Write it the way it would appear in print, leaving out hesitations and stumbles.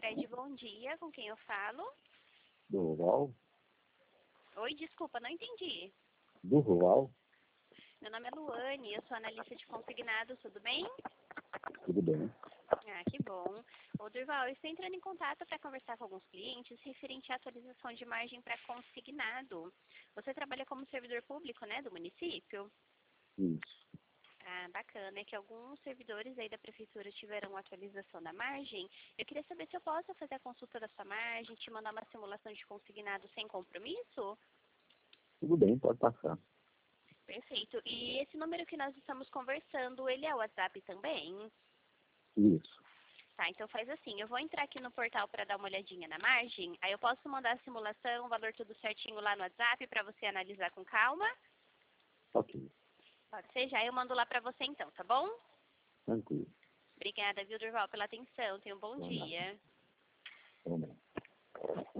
Cicred, bom dia. Com quem eu falo? Durval? Oi, desculpa, não entendi. Durval? Meu nome é Luane, eu sou analista de consignados, tudo bem? Tudo bem? Ah, que bom. Ô, Durval, eu estou entrando em contato para conversar com alguns clientes referente à atualização de margem para consignado. Você trabalha como servidor público, né, do município? Isso. Ah, bacana. É que alguns servidores aí da prefeitura tiveram uma atualização da margem. Eu queria saber se eu posso fazer a consulta da sua margem, te mandar uma simulação de consignado sem compromisso? Tudo bem, pode passar. Perfeito. E esse número que nós estamos conversando, ele é o WhatsApp também? Isso. Tá, então faz assim, eu vou entrar aqui no portal para dar uma olhadinha na margem, aí eu posso mandar a simulação, o valor tudo certinho lá no WhatsApp para você analisar com calma? Ok. Pode ser, já eu mando lá para você então, tá bom? Tranquilo. Obrigada, viu, Durval, pela atenção. Tenha um bom Não, não. dia. Não, não.